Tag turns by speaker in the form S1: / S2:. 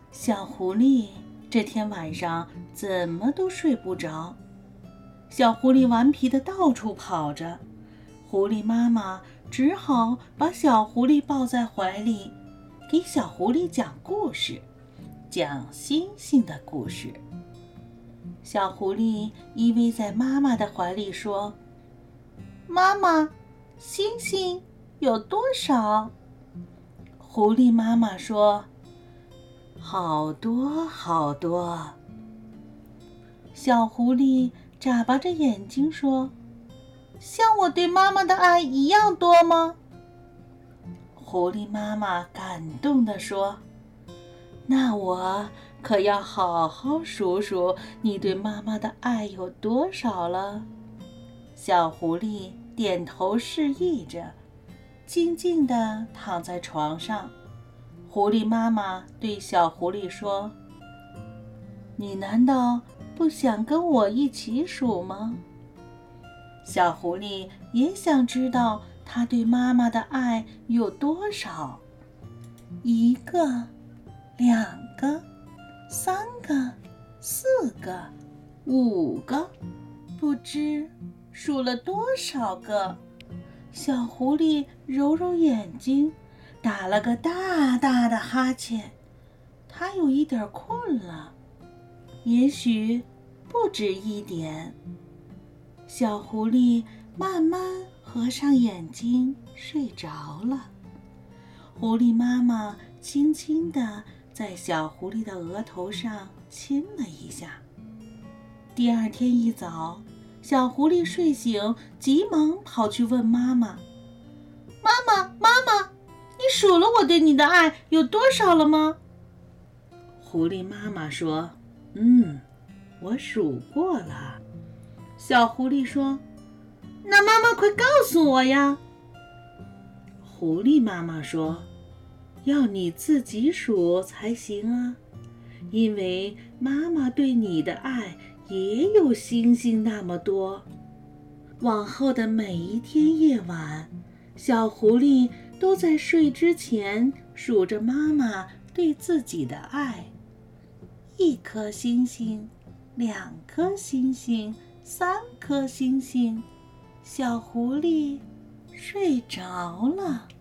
S1: 小狐狸这天晚上怎么都睡不着，小狐狸顽皮地到处跑着，狐狸妈妈只好把小狐狸抱在怀里，给小狐狸讲故事，讲星星的故事。小狐狸依偎在妈妈的怀里说：妈妈，星星有多少？狐狸妈妈说：好多好多。小狐狸眨巴着眼睛说：像我对妈妈的爱一样多吗？狐狸妈妈感动地说：那我可要好好数数你对妈妈的爱有多少了。小狐狸点头示意着，静静地躺在床上。狐狸妈妈对小狐狸说：你难道不想跟我一起数吗？小狐狸也想知道他对妈妈的爱有多少。1个、2个、3个、4个、5个，不知数了多少个。小狐狸揉揉眼睛，打了个大大的哈欠，他有一点困了，也许不止1点。小狐狸慢慢合上眼睛睡着了。狐狸妈妈轻轻地在小狐狸的额头上亲了一下。第二天一早，小狐狸睡醒，急忙跑去问妈妈：妈妈，妈妈，你数了我对你的爱有多少了吗？狐狸妈妈说：我数过了。小狐狸说：那妈妈快告诉我呀。狐狸妈妈说：要你自己数才行啊，因为妈妈对你的爱也有星星那么多。往后的每一天夜晚，小狐狸都在睡之前数着妈妈对自己的爱：1颗星星，2颗星星，3颗星星。小狐狸睡着了。